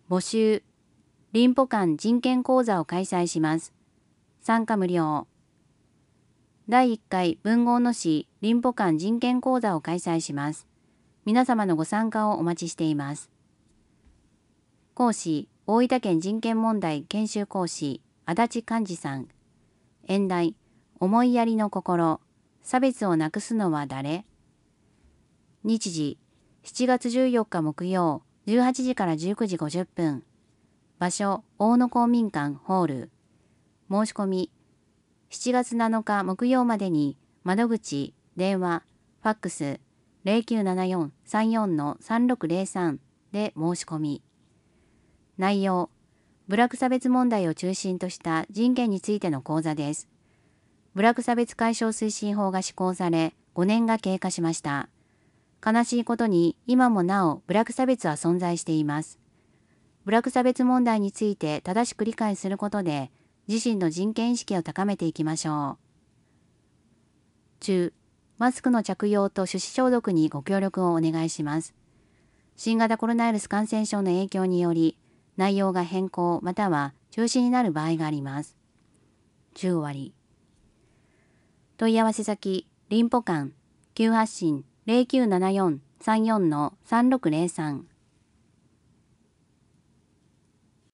募集、林保館人権講座を開催します。参加無料。第1回文豪の詩林保館人権講座を開催します。皆様のご参加をお待ちしています。講師、大分県人権問題研修講師、足立寛治さん。演題、思いやりの心、差別をなくすのは誰？日時、7月14日木曜、18時から19時50分。場所、大野公民館ホール。申し込み、7月7日木曜までに、窓口、電話、ファックス、0974-34-3603で申し込み。内容、部落差別問題を中心とした人権についての講座です。部落差別解消推進法が施行され、5年が経過しました。悲しいことに今もなお部落差別は存在しています。部落差別問題について正しく理解することで自身の人権意識を高めていきましょう。中、マスクの着用と手指消毒にご協力をお願いします。新型コロナウイルス感染症の影響により内容が変更または中止になる場合があります。中終わり。問い合わせ先、林保館、急発進0974-34-3603